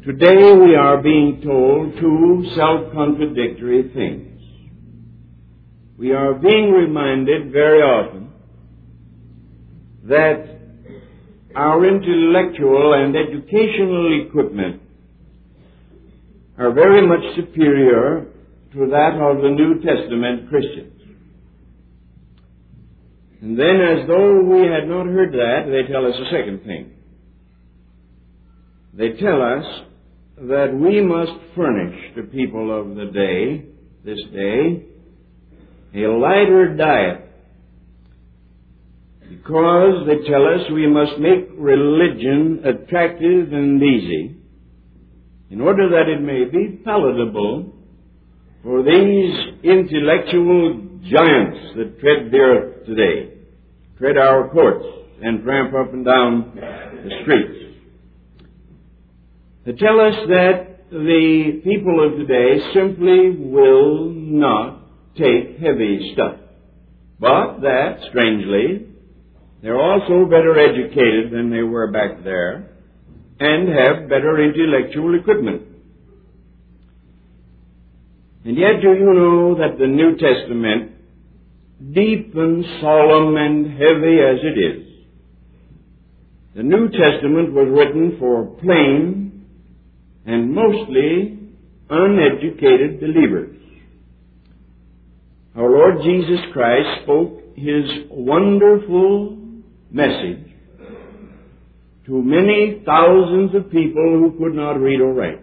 Today we are being told two self-contradictory things. We are being reminded very often that our intellectual and educational equipment are very much superior to that of the New Testament Christians. And then, as though we had not heard that, they tell us a second thing. They tell us that we must furnish the people of the day, this day, a lighter diet, because they tell us we must make religion attractive and easy in order that it may be palatable for these intellectual giants that tread the earth today, tread our courts, and tramp up and down the streets. They tell us that the people of today simply will not take heavy stuff, but that, strangely, they're also better educated than they were back there and have better intellectual equipment. And yet, do you know that the New Testament, deep and solemn and heavy as it is, the New Testament was written for plain and mostly uneducated believers. Our Lord Jesus Christ spoke His wonderful message to many thousands of people who could not read or write.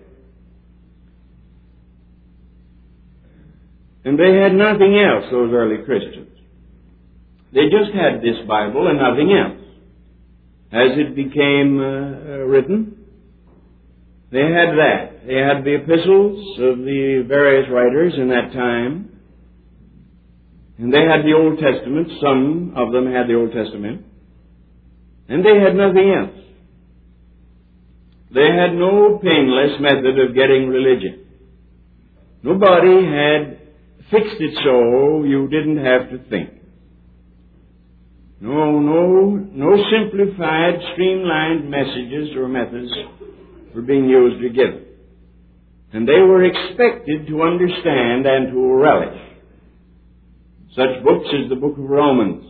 And they had nothing else, those early Christians. They just had this Bible and nothing else. As it became written, they had that. They had the epistles of the various writers in that time. And they had the Old Testament. Some of them had the Old Testament. And they had nothing else. They had no painless method of getting religion. Nobody had fixed it so you didn't have to think. No simplified, streamlined messages or methods were being used or given. And they were expected to understand and to relish such books as the book of Romans.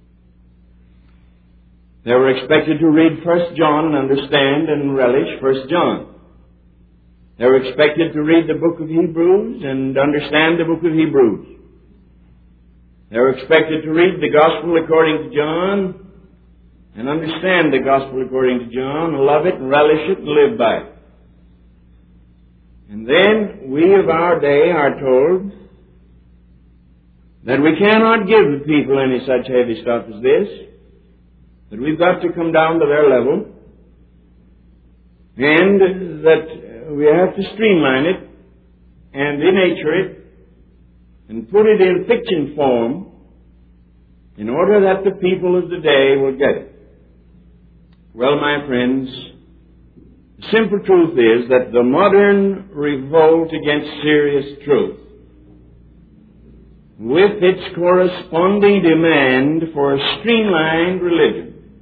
They were expected to read 1 John and understand and relish 1 John. They were expected to read the book of Hebrews and understand the book of Hebrews. They were expected to read the Gospel according to John and understand the Gospel according to John, and love it and relish it and live by it. And then we of our day are told that we cannot give the people any such heavy stuff as this, that we've got to come down to their level, and that we have to streamline it and denature it and put it in fiction form in order that the people of the day will get it. Well, my friends, the simple truth is that the modern revolt against serious truth, with its corresponding demand for a streamlined religion,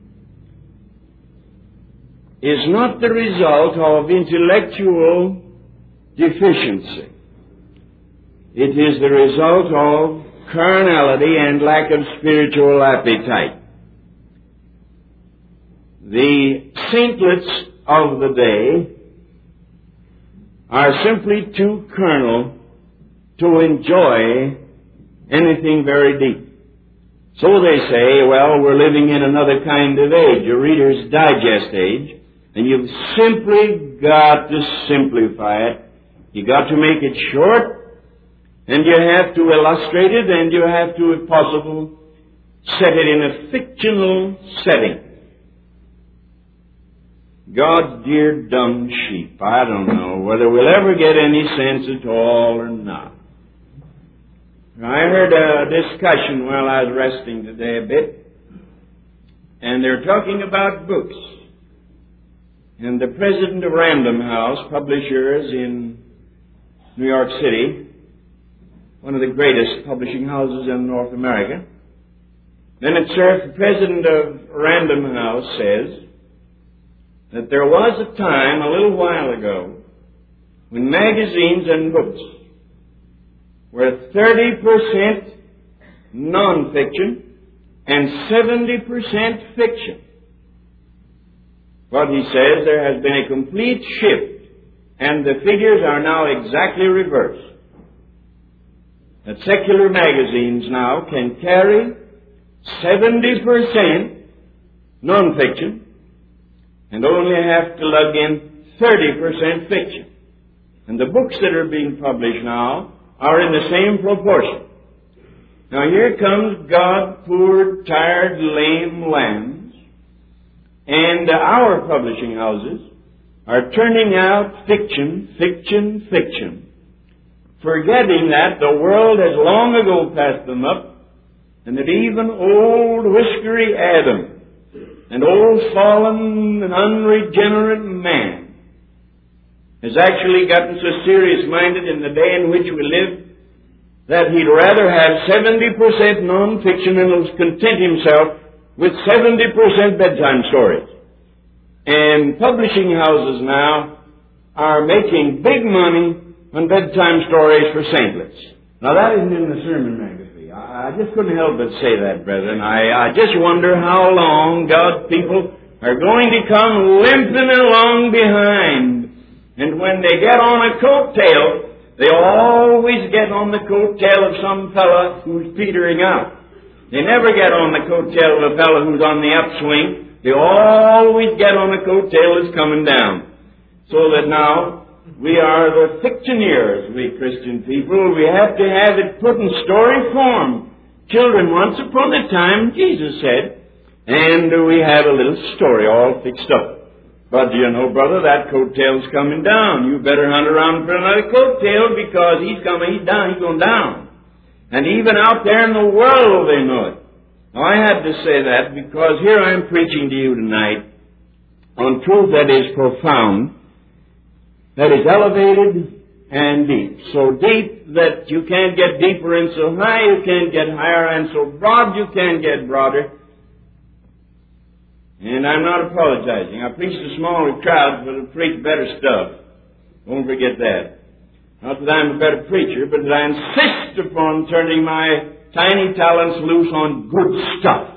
is not the result of intellectual deficiency. It is the result of carnality and lack of spiritual appetite. The saintlets of the day are simply too carnal to enjoy anything very deep. So they say, well, we're living in another kind of age, a Reader's Digest age, and you've simply got to simplify it. You've got to make it short, and you have to illustrate it, and you have to, if possible, set it in a fictional setting. God's dear dumb sheep. I don't know whether we'll ever get any sense at all or not. I heard a discussion while I was resting today a bit, and they're talking about books. And the president of Random House, publishers in New York City, one of the greatest publishing houses in North America, then it says, the president of Random House says that there was a time a little while ago when magazines and books were 30% non-fiction and 70% fiction. But he says there has been a complete shift, and the figures are now exactly reversed. That secular magazines now can carry 70% non-fiction and only have to lug in 30% fiction. And the books that are being published now are in the same proportion. Now here comes God, poor, tired, lame lambs, and our publishing houses are turning out fiction, fiction, fiction, forgetting that the world has long ago passed them up, and that even old whiskery Adam and old fallen and unregenerate man has actually gotten so serious-minded in the day in which we live that he'd rather have 70% non-fiction and will content himself with 70% bedtime stories. And publishing houses now are making big money on bedtime stories for saintlets. Now that isn't in the sermon magazine. I just couldn't help but say that, brethren. I just wonder how long God's people are going to come limping along behind. And when they get on a coattail, they always get on the coattail of some fella who's petering out. They never get on the coattail of a fella who's on the upswing. They always get on a coattail that's coming down. So that now we are the fictioneers, we Christian people. We have to have it put in story form. Children, once upon a time, Jesus said, and we have a little story all fixed up. But you know, brother, that coattail's coming down. You better hunt around for another coattail because he's coming, he's down, he's going down. And even out there in the world they know it. Now I had to say that because here I'm preaching to you tonight on truth that is profound, that is elevated and deep. So deep that you can't get deeper, and so high you can't get higher, and so broad you can't get broader. And I'm not apologizing. I preach to smaller crowds, but I preach better stuff. Don't forget that. Not that I'm a better preacher, but that I insist upon turning my tiny talents loose on good stuff.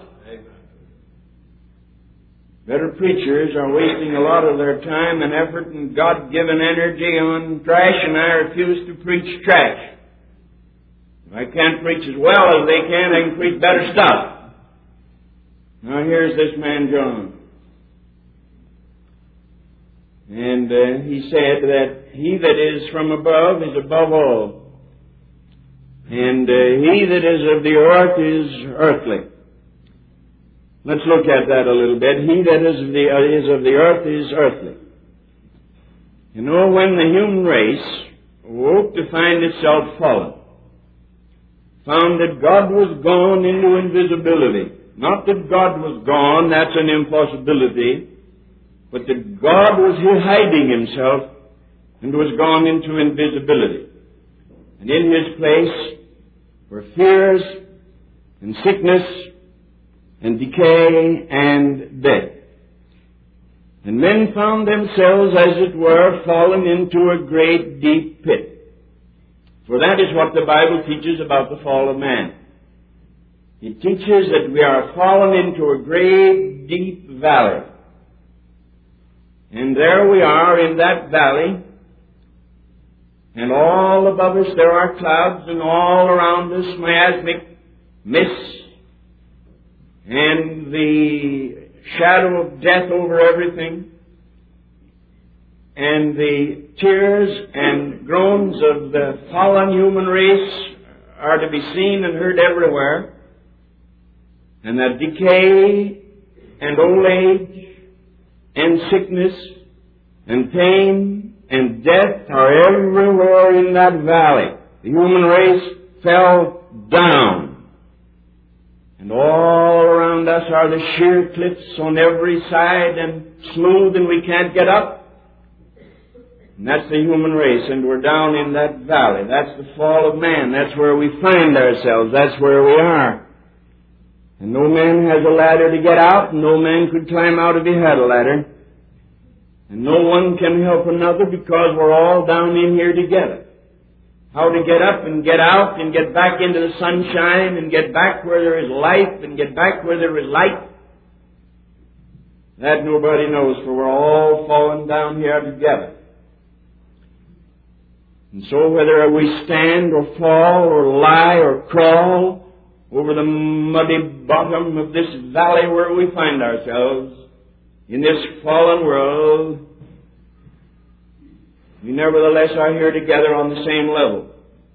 Better preachers are wasting a lot of their time and effort and God-given energy on trash, and I refuse to preach trash. If I can't preach as well as they can, I can preach better stuff. Now here's this man John. And he said that he that is from above is above all. And he that is of the earth is earthly. Let's look at that a little bit. He that is of the earth is earthly. You know, when the human race woke to find itself fallen, found that God was gone into invisibility. Not that God was gone, that's an impossibility, but that God was hiding himself and was gone into invisibility. And in his place were fears and sickness and decay and death. And men found themselves, as it were, fallen into a great deep pit. For that is what the Bible teaches about the fall of man. It teaches that we are fallen into a great deep valley. And there we are in that valley, and all above us there are clouds, and all around us miasmic mists, and the shadow of death over everything, and the tears and groans of the fallen human race are to be seen and heard everywhere. And that decay and old age and sickness and pain and death are everywhere in that valley. The human race fell down. And all around us are the sheer cliffs on every side and smooth, and we can't get up. And that's the human race, and we're down in that valley. That's the fall of man. That's where we find ourselves. That's where we are. And no man has a ladder to get out, and no man could climb out if he had a ladder. And no one can help another because we're all down in here together. How to get up and get out and get back into the sunshine and get back where there is life and get back where there is light, that nobody knows, for we're all falling down here together. And so whether we stand or fall or lie or crawl over the muddy bottom of this valley where we find ourselves, in this fallen world, we nevertheless are here together on the same level.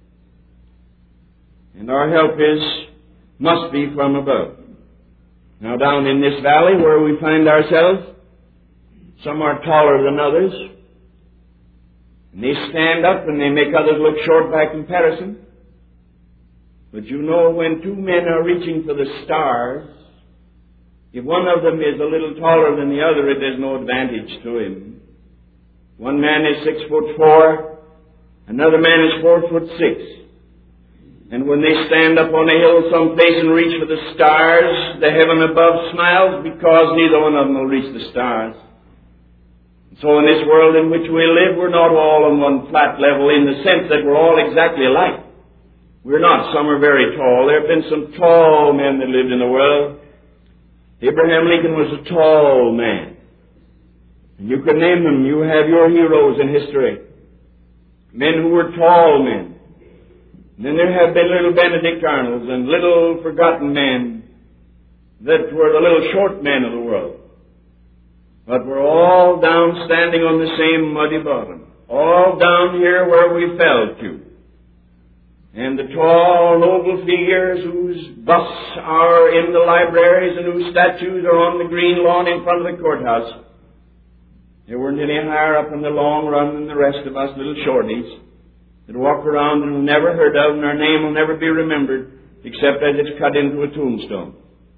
And our help must be from above. Now down in this valley where we find ourselves, some are taller than others, and they stand up and they make others look short by comparison. But you know, when two men are reaching for the stars, if one of them is a little taller than the other, it is no advantage to him. One man is 6'4", another man is 4'6". And when they stand up on a hill someplace and reach for the stars, the heaven above smiles because neither one of them will reach the stars. So in this world in which we live, we're not all on one flat level in the sense that we're all exactly alike. We're not. Some are very tall. There have been some tall men that lived in the world. Abraham Lincoln was a tall man. And you could name them. You have your heroes in history. Men who were tall men. And then there have been little Benedict Arnolds and little forgotten men that were the little short men of the world. But we're all down standing on the same muddy bottom. All down here where we fell to. And the tall, noble figures whose busts are in the libraries and whose statues are on the green lawn in front of the courthouse, they weren't any higher up in the long run than the rest of us little shorties that walk around and we'll never heard of, and our name will never be remembered except as it's cut into a tombstone.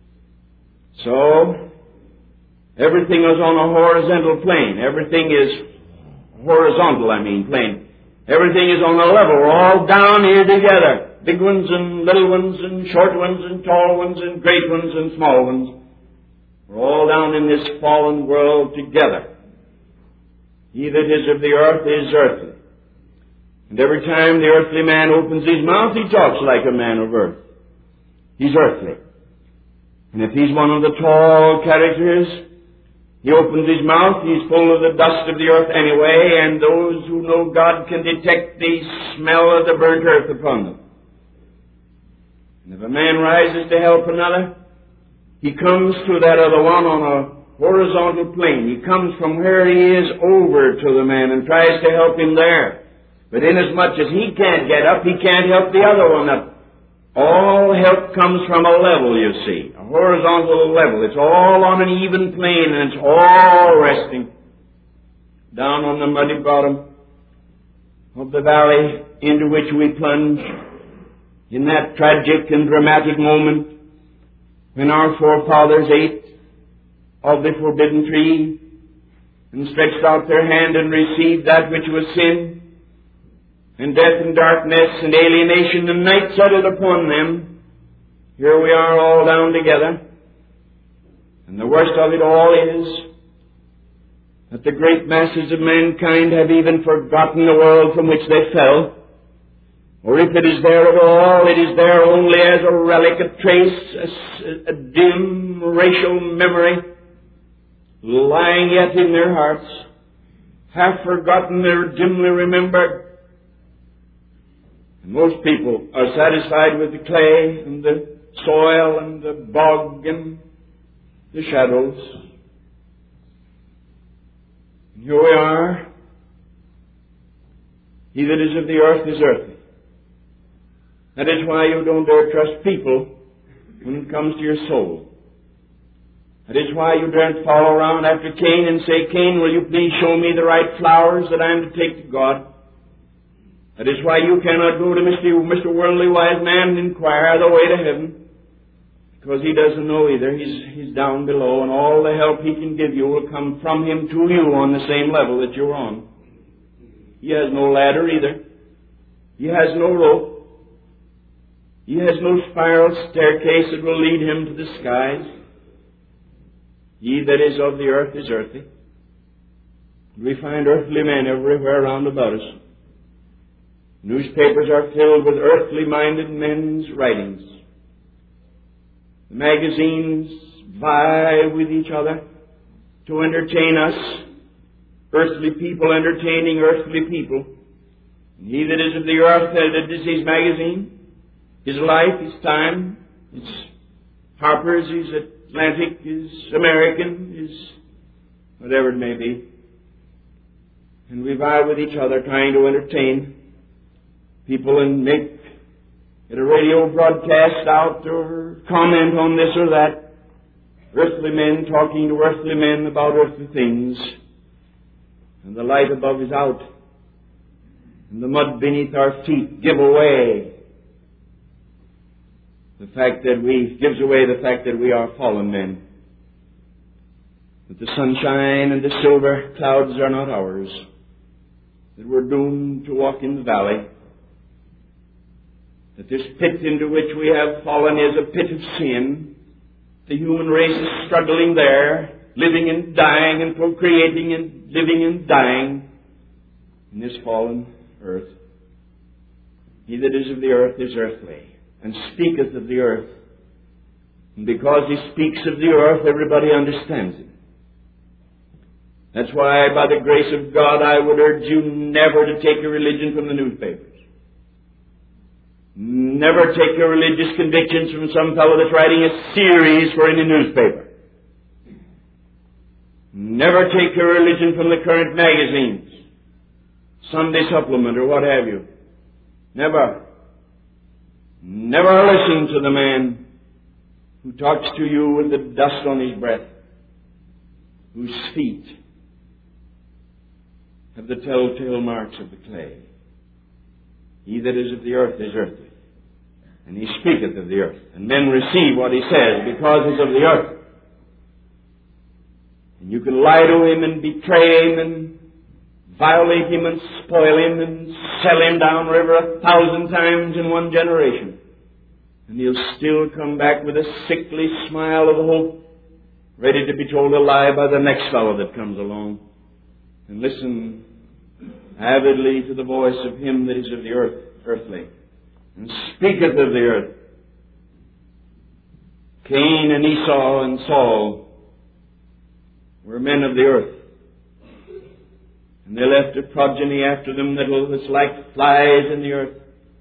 So, everything is on a horizontal plane. Everything is horizontal, plane. Everything is on a level. We're all down here together. Big ones and little ones and short ones and tall ones and great ones and small ones. We're all down in this fallen world together. He that is of the earth is earthly. And every time the earthly man opens his mouth, he talks like a man of earth. He's earthly. And if he's one of the tall characters, he opens his mouth, he's full of the dust of the earth anyway, and those who know God can detect the smell of the burnt earth upon them. And if a man rises to help another, he comes to that other one on a horizontal plane. He comes from where he is over to the man and tries to help him there. But inasmuch as he can't get up, he can't help the other one up. All help comes from a level, you see, a horizontal level. It's all on an even plane, and it's all resting down on the muddy bottom of the valley into which we plunge in that tragic and dramatic moment when our forefathers ate of the forbidden tree and stretched out their hand and received that which was sin. And death and darkness and alienation and night settled upon them. Here we are all down together. And the worst of it all is that the great masses of mankind have even forgotten the world from which they fell. Or if it is there at all, it is there only as a relic, a trace, a dim racial memory lying yet in their hearts, half forgotten or dimly remembered. Most people are satisfied with the clay and the soil and the bog and the shadows. And here we are. He that is of the earth is earthly. That is why you don't dare trust people when it comes to your soul. That is why you daren't follow around after Cain and say, Cain, will you please show me the right flowers that I am to take to God? That is why you cannot go to Mr. Worldly Wise Man and inquire the way to heaven. Because he doesn't know either. He's down below, and all the help he can give you will come from him to you on the same level that you're on. He has no ladder either. He has no rope. He has no spiral staircase that will lead him to the skies. He that is of the earth is earthly. We find earthly men everywhere round about us. Newspapers are filled with earthly-minded men's writings. The magazines vie with each other to entertain us, earthly people entertaining earthly people. And he that is of the earth, that is his magazine, his life, his time, his Harper's, his Atlantic, his American, his whatever it may be. And we vie with each other trying to entertain people and get a radio broadcast out or comment on this or that. Earthly men talking to earthly men about earthly things. And the light above is out. And the mud beneath our feet gives away the fact that we are fallen men. That the sunshine and the silver clouds are not ours. That we're doomed to walk in the valley. That this pit into which we have fallen is a pit of sin. The human race is struggling there, living and dying and procreating and living and dying in this fallen earth. He that is of the earth is earthly, and speaketh of the earth. And because he speaks of the earth, everybody understands it. That's why, by the grace of God, I would urge you never to take a religion from the newspapers. Never take your religious convictions from some fellow that's writing a series for any newspaper. Never take your religion from the current magazines, Sunday Supplement or what have you. Never. Never listen to the man who talks to you with the dust on his breath, whose feet have the telltale marks of the clay. He that is of the earth is earthly, and he speaketh of the earth, and men receive what he says because he's of the earth. And you can lie to him and betray him and violate him and spoil him and sell him down river 1,000 times in one generation, and he'll still come back with a sickly smile of hope, ready to be told a lie by the next fellow that comes along. And listen avidly to the voice of him that is of the earth, earthly, and speaketh of the earth. Cain and Esau and Saul were men of the earth, and they left a progeny after them that was like flies in the earth.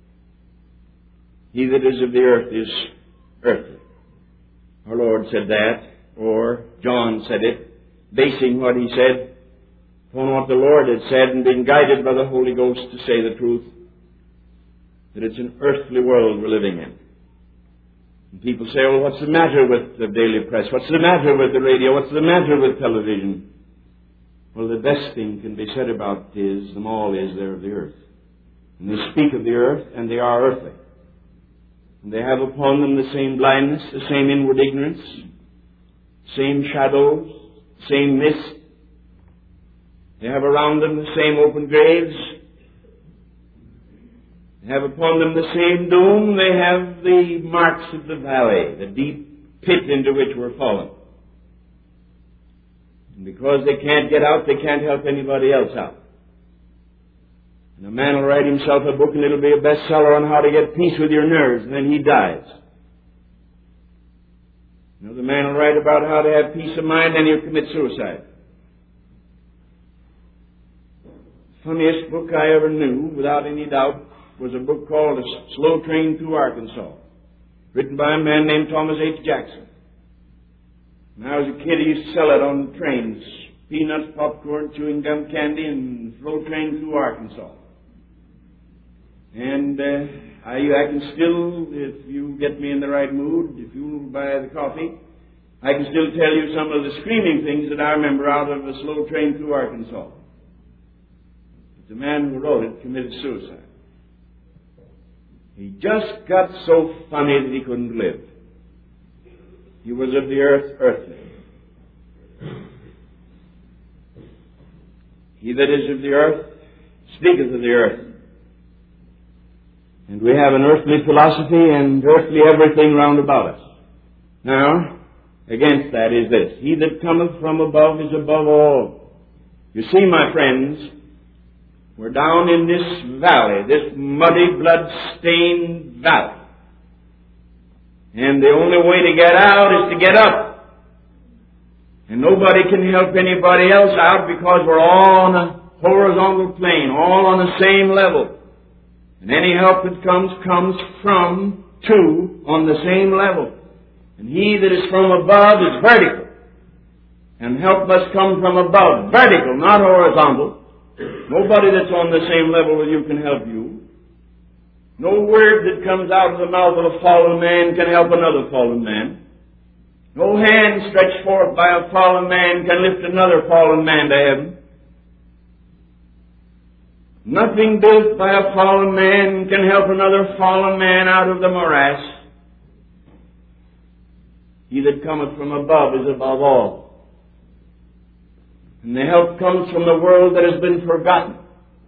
He that is of the earth is earthly. Our Lord said that, or John said it, basing what he said upon what the Lord had said and being guided by the Holy Ghost to say the truth, that it's an earthly world we're living in. And people say, well, what's the matter with the daily press? What's the matter with the radio? What's the matter with television? Well, the best thing can be said about them all is they're of the earth. And they speak of the earth, and they are earthly. And they have upon them the same blindness, the same inward ignorance, same shadows, same mist. They have around them the same open graves. They have upon them the same doom. They have the marks of the valley, the deep pit into which we're fallen. And because they can't get out, they can't help anybody else out. And a man will write himself a book and it'll be a bestseller on how to get peace with your nerves, and then he dies. Another man will write about how to have peace of mind, and he'll commit suicide. Funniest book I ever knew, without any doubt, was a book called A Slow Train Through Arkansas, written by a man named Thomas H. Jackson. When I was a kid, he used to sell it on trains. Peanuts, popcorn, chewing gum, candy, and slow train through Arkansas. And I can still, if you get me in the right mood, if you'll buy the coffee, I can still tell you some of the screaming things that I remember out of A Slow Train Through Arkansas. But the man who wrote it committed suicide. He just got so funny that he couldn't live. He was of the earth, earthly. He that is of the earth speaketh of the earth. And we have an earthly philosophy and earthly everything round about us. Now, against that is this: he that cometh from above is above all. You see, my friends, we're down in this valley, this muddy, blood-stained valley. And the only way to get out is to get up. And nobody can help anybody else out because we're all on a horizontal plane, all on the same level. And any help that comes from two on the same level. And he that is from above is vertical. And help must come from above, vertical, not horizontal. Nobody that's on the same level with you can help you. No word that comes out of the mouth of a fallen man can help another fallen man. No hand stretched forth by a fallen man can lift another fallen man to heaven. Nothing built by a fallen man can help another fallen man out of the morass. He that cometh from above is above all. And the help comes from the world that has been forgotten.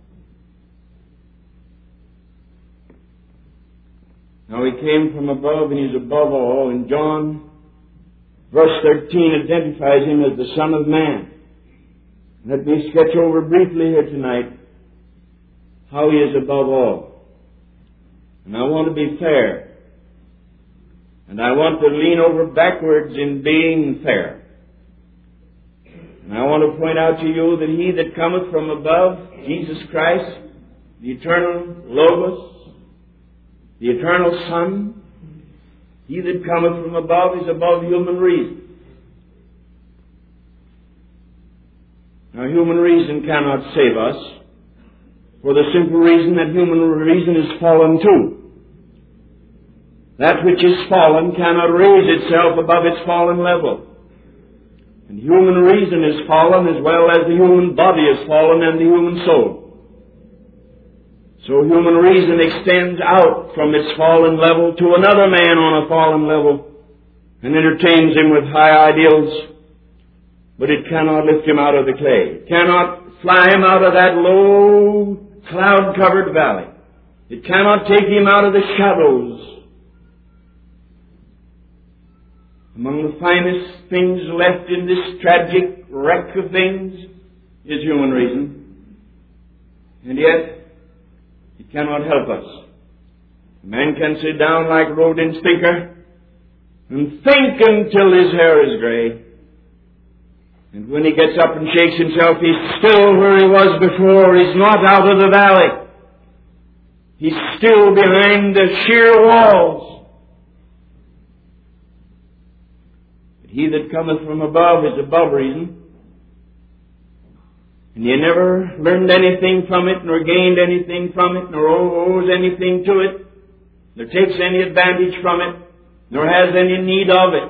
Now he came from above and he's above all. And John, verse 13, identifies him as the Son of Man. Let me sketch over briefly here tonight how he is above all. And I want to be fair. And I want to lean over backwards in being fair. And I want to point out to you that he that cometh from above, Jesus Christ, the eternal Logos, the eternal Son, he that cometh from above is above human reason. Now, human reason cannot save us, for the simple reason that human reason is fallen too. That which is fallen cannot raise itself above its fallen level. And human reason is fallen as well as the human body is fallen and the human soul. So human reason extends out from its fallen level to another man on a fallen level and entertains him with high ideals, but it cannot lift him out of the clay. It cannot fly him out of that low, cloud-covered valley. It cannot take him out of the shadows. Among the finest things left in this tragic wreck of things is human reason. And yet, it cannot help us. A man can sit down like Rodin's thinker and think until his hair is gray. And when he gets up and shakes himself, he's still where he was before. He's not out of the valley. He's still behind the sheer walls. He that cometh from above is above reason. And you never learned anything from it, nor gained anything from it, nor owes anything to it, nor takes any advantage from it, nor has any need of it.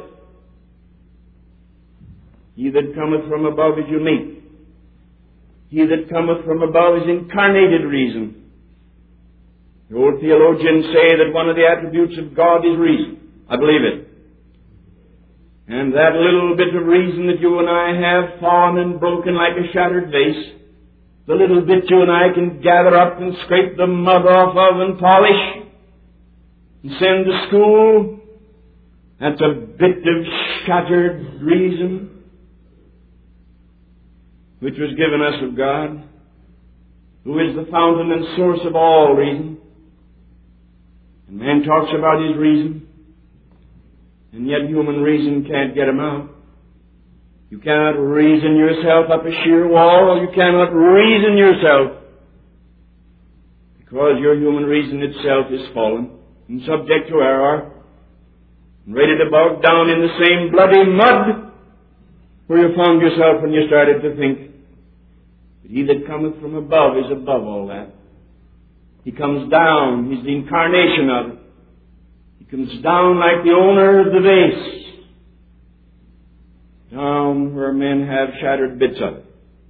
He that cometh from above is unique. He that cometh from above is incarnated reason. The old theologians say that one of the attributes of God is reason. I believe it. And that little bit of reason that you and I have, fallen and broken like a shattered vase, the little bit you and I can gather up and scrape the mud off of and polish and send to school, that's a bit of shattered reason which was given us of God, who is the fountain and source of all reason. And man talks about his reason, and yet human reason can't get him out. You cannot reason yourself up a sheer wall. You cannot reason yourself, because your human reason itself is fallen and subject to error and ready to bog down in the same bloody mud where you found yourself when you started to think. But he that cometh from above is above all that. He comes down. He's the incarnation of it. He comes down like the owner of the vase, down where men have shattered bits of it.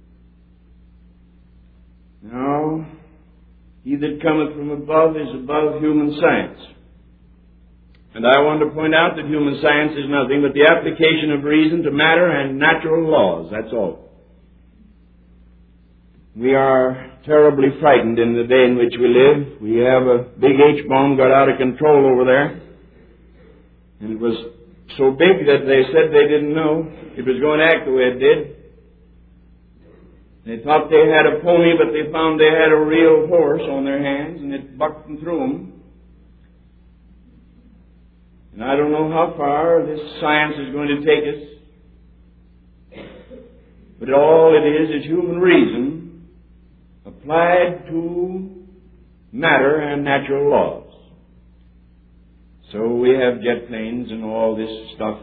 Now, he that cometh from above is above human science. And I want to point out that human science is nothing but the application of reason to matter and natural laws. That's all. We are terribly frightened in the day in which we live. We have a big H-bomb got out of control over there. And it was so big that they said they didn't know it was going to act the way it did. They thought they had a pony, but they found they had a real horse on their hands, and it bucked them through them. And I don't know how far this science is going to take us, but all it is human reason applied to matter and natural laws. So we have jet planes and all this stuff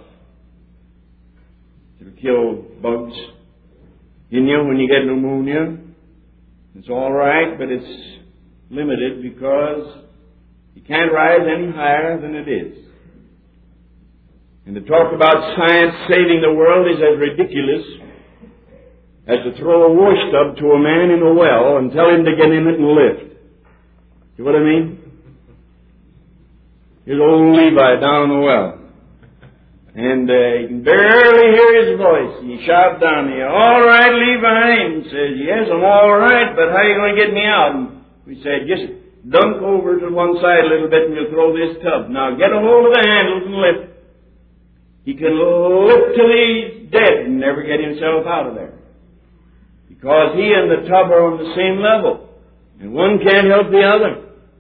to kill bugs in you when you get pneumonia. It's all right, but it's limited because you can't rise any higher than it is. And to talk about science saving the world is as ridiculous as to throw a wash tub to a man in a well and tell him to get in it and lift. See what I mean? Here's old Levi down in the well. And you can barely hear his voice. He shouts down to you, "All right, Levi." And he says, "Yes, I'm all right, but how are you going to get me out?" And we said, "Just dunk over to one side a little bit and you'll throw this tub. Now get a hold of the handles and lift." He can lift till he's dead and never get himself out of there. Because he and the tub are on the same level. And one can't help the other.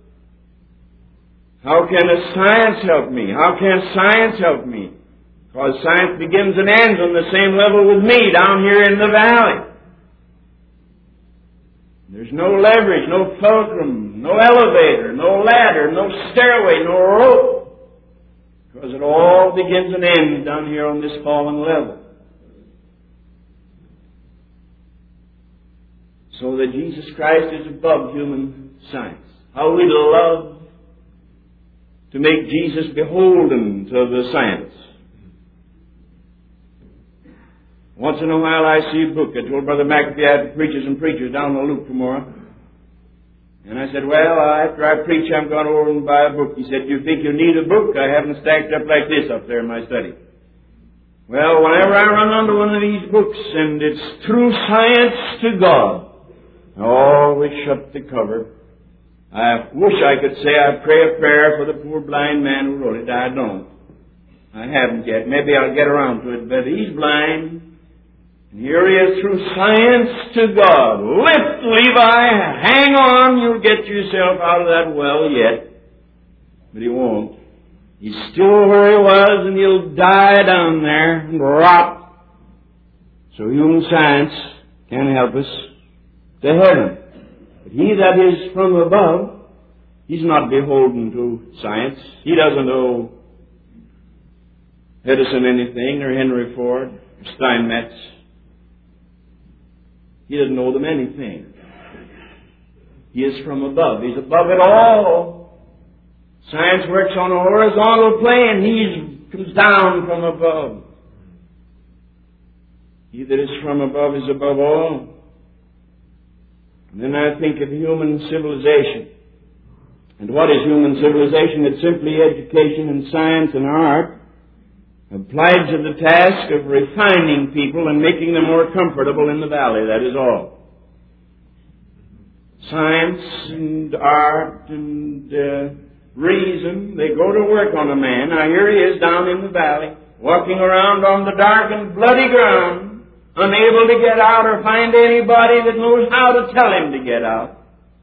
How can a science help me? How can science help me? Because science begins and ends on the same level with me down here in the valley. There's no leverage, no fulcrum, no elevator, no ladder, no stairway, no rope. Because it all begins and ends down here on this fallen level. So that Jesus Christ is above human science. How we'd love to make Jesus beholden to the science. Once in a while I see a book. I told Brother McAfee I had preachers and preachers down the loop tomorrow. And I said, "Well, after I preach, I'm going over and buy a book." He said, "Do you think you need a book? I have them stacked up like this up there in my study." Well, whenever I run onto one of these books and it's Through Science to God, I always shut the cover. I wish I could say I pray a prayer for the poor blind man who wrote it. I don't. I haven't yet. Maybe I'll get around to it. But he's blind. And here he is, through science to God. Lift, Levi. Hang on. You'll get yourself out of that well yet. But he won't. He's still where he was, and he'll die down there and rot. So human science can't help us to heaven. But he that is from above, he's not beholden to science. He doesn't owe Edison anything, or Henry Ford, or Steinmetz. He doesn't owe them anything. He is from above. He's above it all. Science works on a horizontal plane. He comes down from above. He that is from above is above all. And then I think of human civilization. And what is human civilization? It's simply education and science and art applied to the task of refining people and making them more comfortable in the valley. That is all. Science and art and reason, they go to work on a man. Now here he is down in the valley, walking around on the dark and bloody ground, unable to get out or find anybody that knows how to tell him to get out.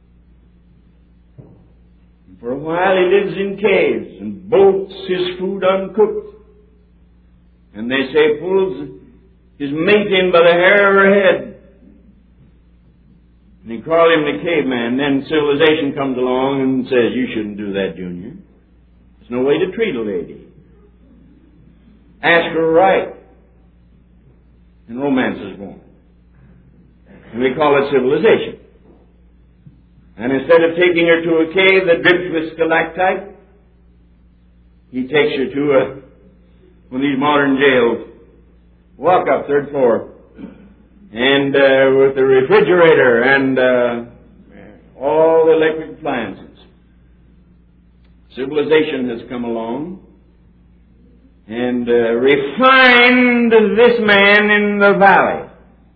And for a while he lives in caves and bolts his food uncooked. And they say pulls his mate in by the hair of her head. And they call him the caveman. Then civilization comes along and says, "You shouldn't do that, Junior. There's no way to treat a lady. Ask her right." And romance is born. And we call it civilization. And instead of taking her to a cave that drips with stalactite, he takes her to one of these modern jails. Walk up, third floor. And with the refrigerator and all the electric appliances. Civilization has come along and refined this man in the valley.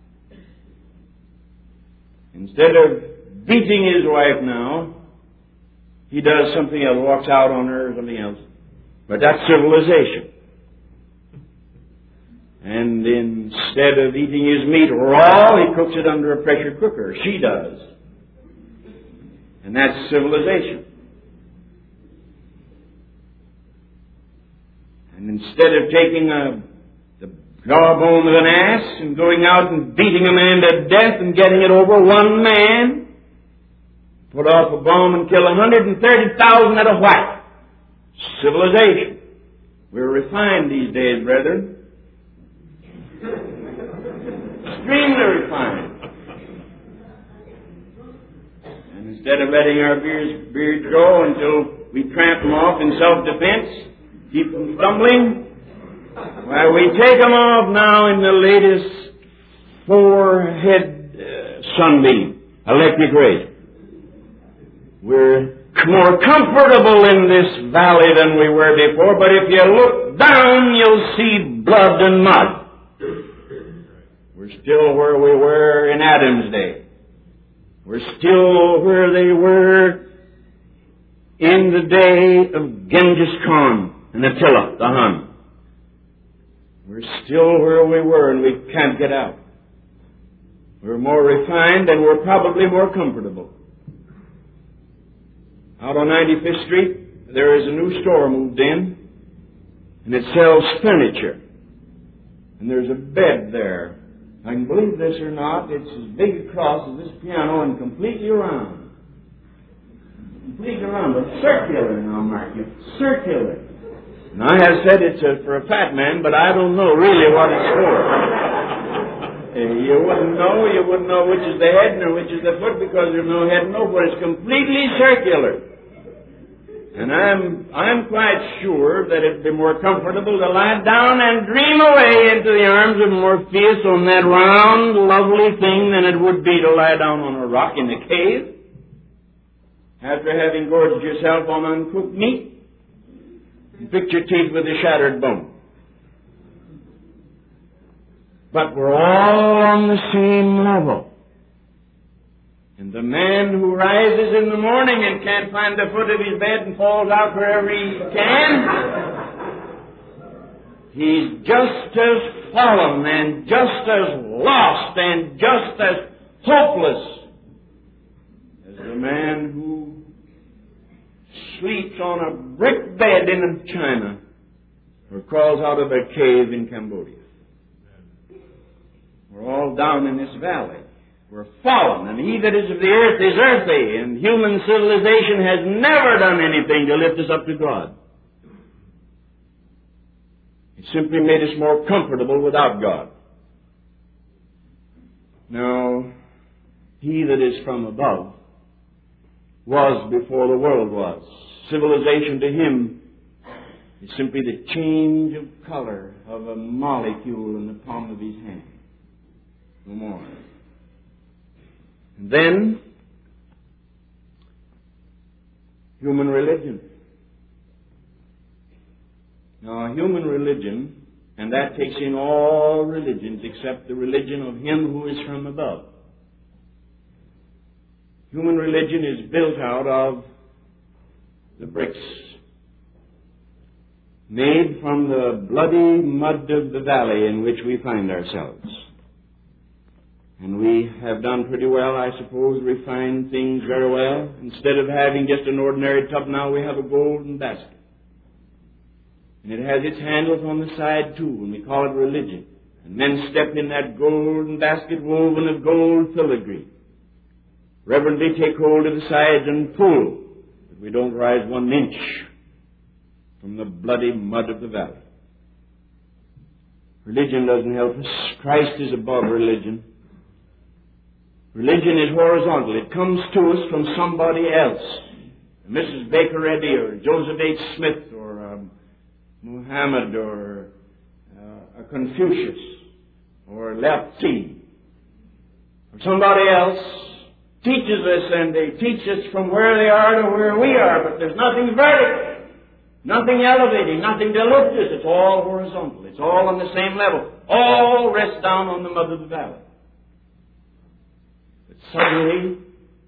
Instead of beating his wife now, he does something else, walks out on her or something else. But that's civilization. And instead of eating his meat raw, he cooks it under a pressure cooker. She does. And that's civilization. And instead of taking the jawbone of an ass and going out and beating a man to death and getting it over, one man put off a bomb and kill 130,000 at a whack. Civilization. We're refined these days, brethren. Extremely refined. And instead of letting our beards grow until we tramp them off in self-defense, keep them stumbling, why, we take them off now in the latest forehead sunbeam, electric rays. We're more comfortable in this valley than we were before, but if you look down, you'll see blood and mud. We're still where we were in Adam's day. We're still where they were in the day of Genghis Khan and Attila, the Hun. We're still where we were and we can't get out. We're more refined and we're probably more comfortable. Out on 95th Street, there is a new store moved in, and it sells furniture. And there's a bed there. I can believe this or not, it's as big across as this piano and completely round. Completely round, but circular now, Mark. It's circular. And I have said it's for a fat man, but I don't know really what it's for. You wouldn't know which is the head nor which is the foot because there's no head and no foot. It's completely circular. And I'm quite sure that it'd be more comfortable to lie down and dream away into the arms of Morpheus on that round, lovely thing than it would be to lie down on a rock in a cave after having gorged yourself on uncooked meat and picked your teeth with a shattered bone. But we're all on the same level. And the man who rises in the morning and can't find the foot of his bed and falls out wherever he can, he's just as fallen and just as lost and just as hopeless as the man who sleeps on a brick bed in China or crawls out of a cave in Cambodia. We're all down in this valley. We're fallen, and he that is of the earth is earthy, and human civilization has never done anything to lift us up to God. It simply made us more comfortable without God. Now, he that is from above was before the world was. Civilization to him is simply the change of color of a molecule in the palm of his hand. No more. And then, human religion. Now, human religion, and that takes in all religions except the religion of him who is from above. Human religion is built out of the bricks made from the bloody mud of the valley in which we find ourselves. And we have done pretty well, I suppose, refined things very well. Instead of having just an ordinary tub, now we have a golden basket. And it has its handles on the side, too, and we call it religion. And men step in that golden basket woven of gold filigree. Reverently take hold of the sides and pull, but we don't rise 1 inch from the bloody mud of the valley. Religion doesn't help us. Christ is above religion. Religion is horizontal. It comes to us from somebody else. Mrs. Baker Eddy or Joseph H. Smith or Muhammad or a Confucius or Lao-Tzu or somebody else teaches us, and they teach us from where they are to where we are, but there's nothing vertical, nothing elevating, nothing to lift us. It's all horizontal. It's all on the same level. All rests down on the mud of the valley. Suddenly,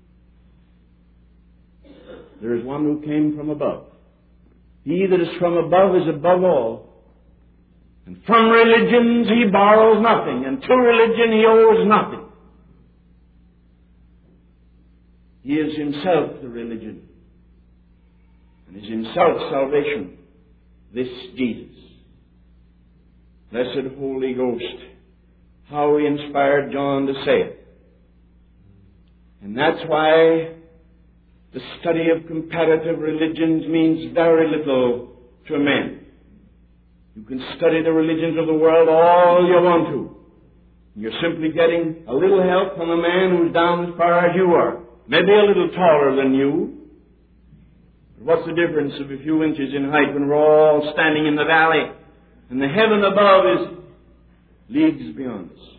there is one who came from above. He that is from above is above all. And from religions he borrows nothing, and to religion he owes nothing. He is himself the religion, and is himself salvation, this Jesus. Blessed Holy Ghost, how he inspired John to say it. And that's why the study of comparative religions means very little to men. You can study the religions of the world all you want to. You're simply getting a little help from a man who's down as far as you are. Maybe a little taller than you. But what's the difference of a few inches in height when we're all standing in the valley and the heaven above is leagues beyond us?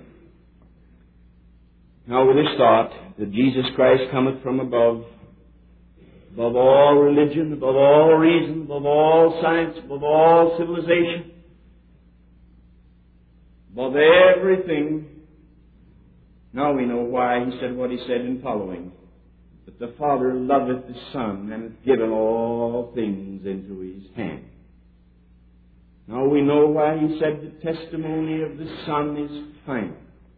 Now with this thought that Jesus Christ cometh from above all religion, above all reason, above all science, above all civilization, above everything. Now we know why he said what he said in following. That the Father loveth the Son and hath given all things into his hand. Now we know why he said the testimony of the Son is final.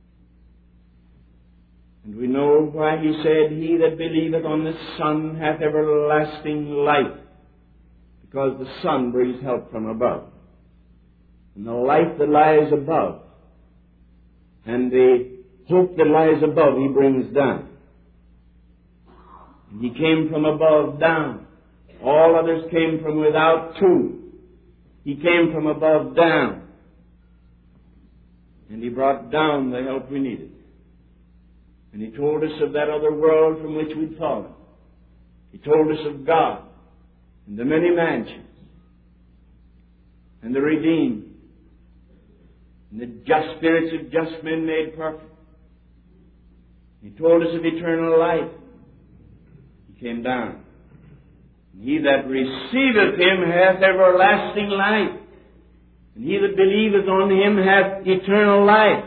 And we know why he said, he that believeth on the Son hath everlasting life. Because the Son brings help from above. And the life that lies above, and the hope that lies above, he brings down. And he came from above down. All others came from without to. He came from above down. And he brought down the help we needed. And he told us of that other world from which we'd fallen. He told us of God and the many mansions and the redeemed and the just spirits of just men made perfect. He told us of eternal life. He came down. And he that receiveth him hath everlasting life. And he that believeth on him hath eternal life.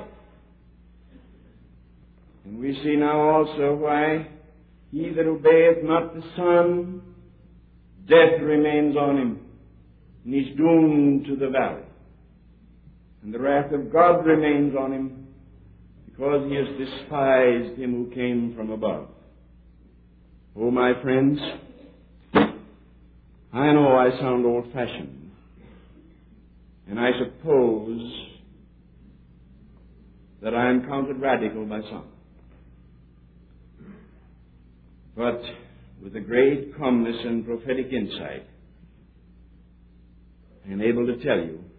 And we see now also why he that obeyeth not the Son, death remains on him, and he's doomed to the valley. And the wrath of God remains on him, because he has despised him who came from above. Oh, my friends, I know I sound old-fashioned, and I suppose that I am counted radical by some. But with a great calmness and prophetic insight, I am able to tell you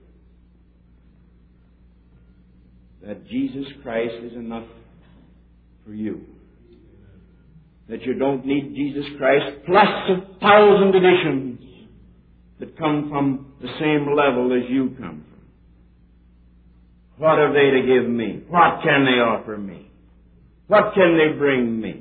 that Jesus Christ is enough for you. That you don't need Jesus Christ plus 1,000 additions that come from the same level as you come from. What have they to give me? What can they offer me? What can they bring me?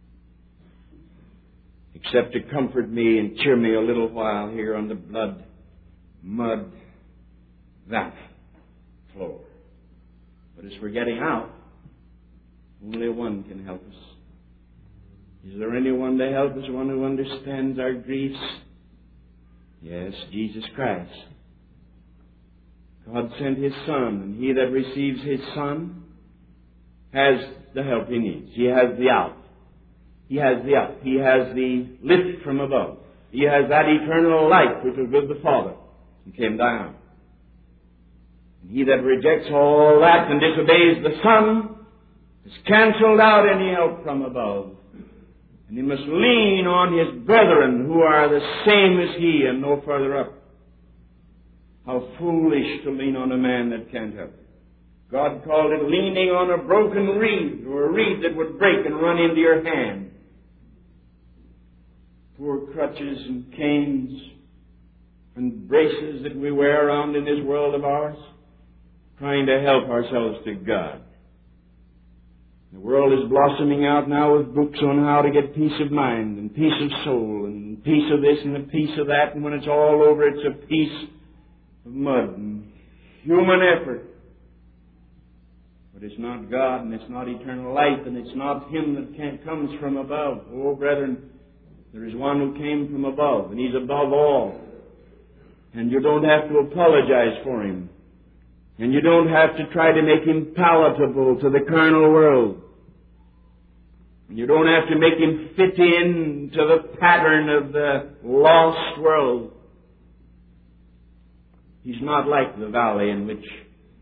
Except to comfort me and cheer me a little while here on the blood, mud, valley floor. But as we're getting out, only one can help us. Is there anyone to help us, one who understands our griefs? Yes, Jesus Christ. God sent his Son, and he that receives his Son has the help he needs. He has the out. He has the up. He has the lift from above. He has that eternal life which was with the Father and came down. And he that rejects all that and disobeys the Son has cancelled out any help from above. And he must lean on his brethren who are the same as he and no further up. How foolish to lean on a man that can't help it. God called it leaning on a broken reed, or a reed that would break and run into your hand. Poor crutches and canes and braces that we wear around in this world of ours, trying to help ourselves to God. The world is blossoming out now with books on how to get peace of mind and peace of soul and peace of this and a piece of that, and when it's all over, it's a piece of mud and human effort. But it's not God, and it's not eternal life, and it's not him that comes from above. Oh, brethren, there is one who came from above, and he's above all. And you don't have to apologize for him. And you don't have to try to make him palatable to the carnal world. You don't have to make him fit in to the pattern of the lost world. He's not like the valley in which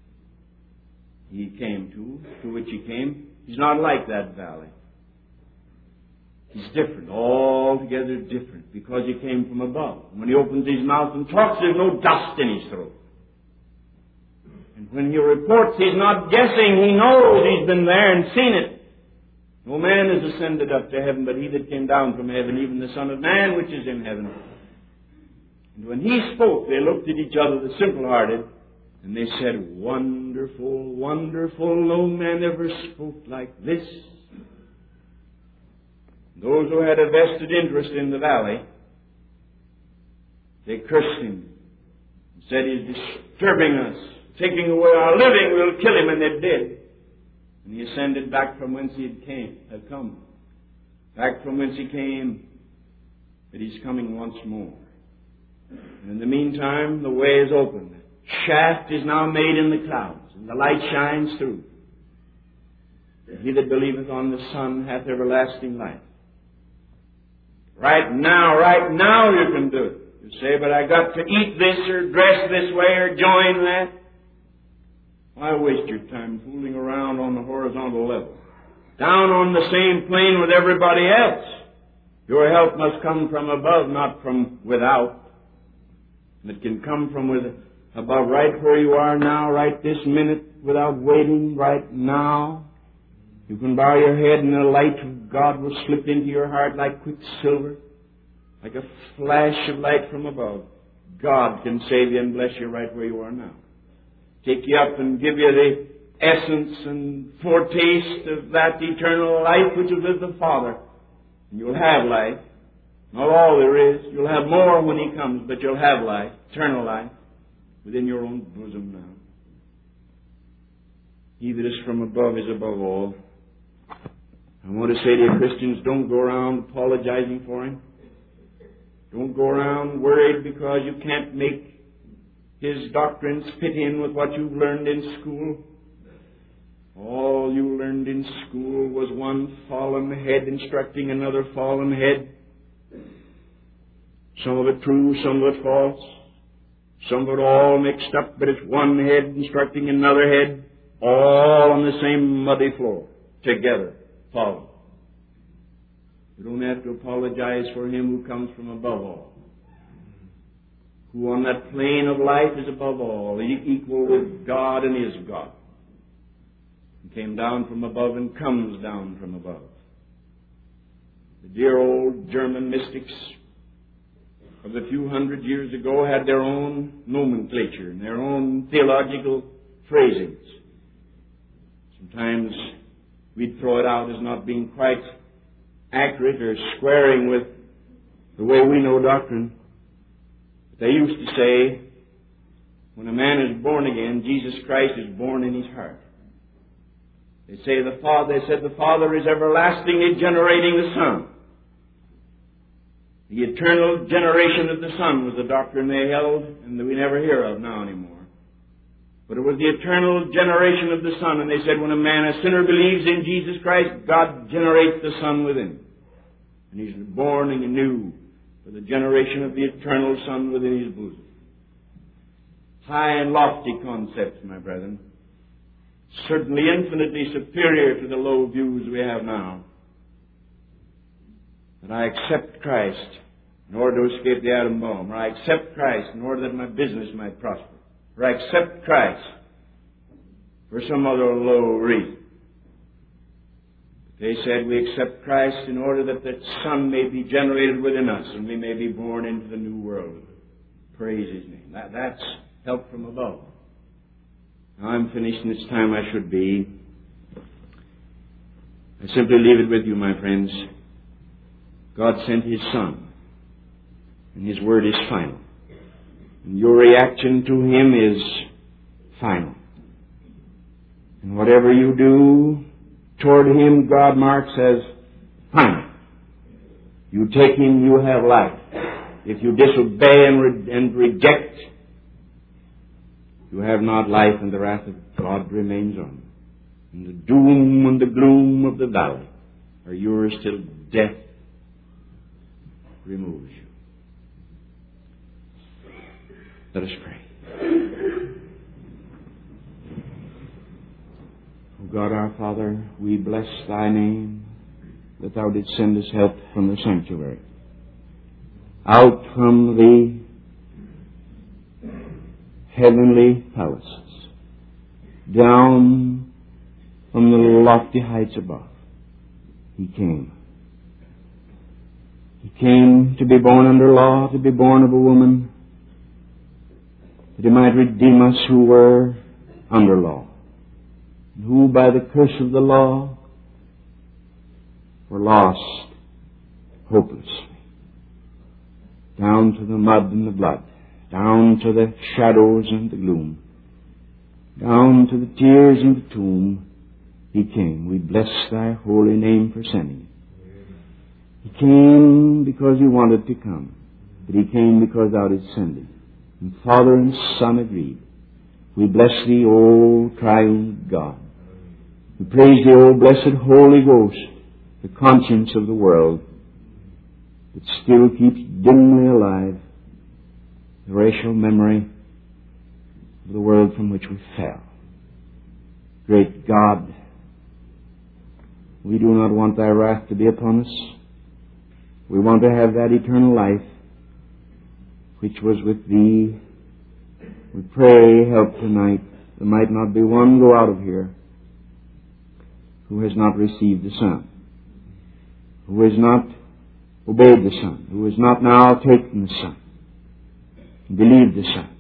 he came to which he came. He's not like that valley. He's different, altogether different, because he came from above. When he opens his mouth and talks, there's no dust in his throat. And when he reports, he's not guessing. He knows he's been there and seen it. No man has ascended up to heaven, but he that came down from heaven, even the Son of Man which is in heaven. And when he spoke, they looked at each other, the simple-hearted, and they said, "Wonderful, wonderful, no man ever spoke like this." Those who had a vested interest in the valley, they cursed him and said, "He's disturbing us, taking away our living, we'll kill him," and they did. And he ascended back from whence he had come. Back from whence he came, but he's coming once more. And in the meantime, the way is open. The shaft is now made in the clouds, and the light shines through. And he that believeth on the Son hath everlasting life. Right now you can do it. You say, "But I got to eat this or dress this way or join that." Why waste your time fooling around on the horizontal level? Down on the same plane with everybody else. Your help must come from above, not from without. And it can come from above, right where you are now, right this minute, without waiting, right now. You can bow your head and the light of God will slip into your heart like quicksilver, like a flash of light from above. God can save you and bless you right where you are now. Take you up and give you the essence and foretaste of that eternal life which is with the Father. And you'll have life. Not all there is. You'll have more when He comes, but you'll have life, eternal life, within your own bosom now. He that is from above is above all. I want to say to you, Christians, don't go around apologizing for Him. Don't go around worried because you can't make His doctrines fit in with what you've learned in school. All you learned in school was one fallen head instructing another fallen head. Some of it true, some of it false. Some of it all mixed up, but it's one head instructing another head, all on the same muddy floor, together, fallen. You don't have to apologize for Him who comes from above all, who on that plane of life is above all, equal with God and is God. He came down from above and comes down from above. The dear old German mystics of a few hundred years ago had their own nomenclature and their own theological phrasings. Sometimes we'd throw it out as not being quite accurate or squaring with the way we know doctrine. But they used to say, when a man is born again, Jesus Christ is born in his heart. They said the Father is everlastingly generating the Son. The eternal generation of the Son was the doctrine they held and that we never hear of now anymore. But it was the eternal generation of the Son, and they said when a sinner believes in Jesus Christ, God generates the Son within. And he's born anew for the generation of the eternal Son within his bosom. High and lofty concepts, my brethren. Certainly infinitely superior to the low views we have now. That I accept Christ in order to escape the atom bomb, or I accept Christ in order that my business might prosper, or I accept Christ for some other low reason. They said we accept Christ in order that the Son may be generated within us and we may be born into the new world. Praise His name. That's help from above. Now I'm finished and it's time I should be. I simply leave it with you, my friends. God sent His Son, and His Word is final. And your reaction to Him is final. And whatever you do toward Him, God marks as final. You take Him, you have life. If you disobey and reject, who have not life, and the wrath of God remains on them. And the doom and the gloom of the valley are yours till death removes you. Let us pray. O God our Father, we bless Thy name that Thou didst send us help from the sanctuary, out from the heavenly palaces, down from the lofty heights above. He came. He came to be born under law, to be born of a woman, that He might redeem us who were under law, and who by the curse of the law were lost hopelessly, down to the mud and the blood, down to the shadows and the gloom, down to the tears and the tomb. He came. We bless Thy holy name for sending Him. He came because He wanted to come, but He came because Thou didst send Him. And Father and Son agreed. We bless Thee, O triune God. We praise Thee, O blessed Holy Ghost, the conscience of the world that still keeps dimly alive the racial memory of the world from which we fell. Great God, we do not want Thy wrath to be upon us. We want to have that eternal life which was with Thee. We pray, help tonight. There might not be one go out of here who has not received the Son, who has not obeyed the Son, who has not now taken the Son, believed the Son.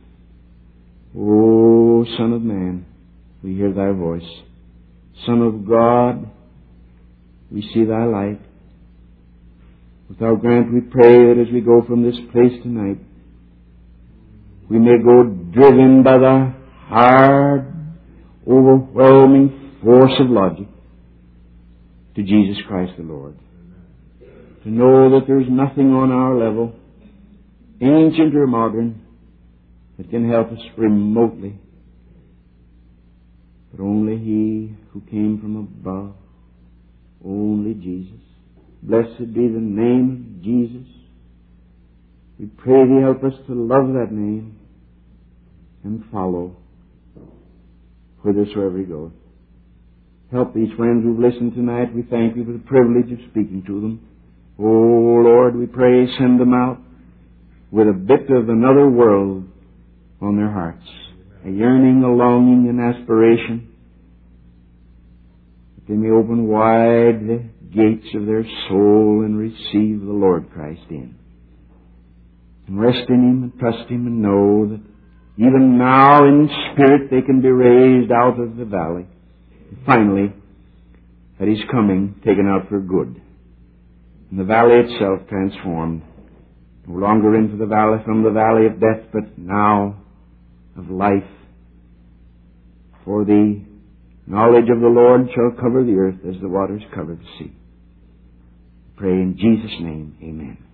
O Son of Man, we hear Thy voice. Son of God, we see Thy light. Without grant, we pray that as we go from this place tonight, we may go driven by the hard, overwhelming force of logic to Jesus Christ the Lord. To know that there's nothing on our level, ancient or modern, that can help us remotely, but only He who came from above, only Jesus. Blessed be the name of Jesus. We pray Thee help us to love that name and follow whithersoever He goes. Help these friends who've listened tonight. We thank You for the privilege of speaking to them. Oh Lord, we pray, send them out with a bit of another world on their hearts, a yearning, a longing, an aspiration, that they may open wide the gates of their soul and receive the Lord Christ in, and rest in Him and trust Him and know that even now in spirit they can be raised out of the valley, and finally at His coming taken out for good, and the valley itself transformed, no longer into the valley from the valley of death, but now of life. For the knowledge of the Lord shall cover the earth as the waters cover the sea. Pray in Jesus' name, amen.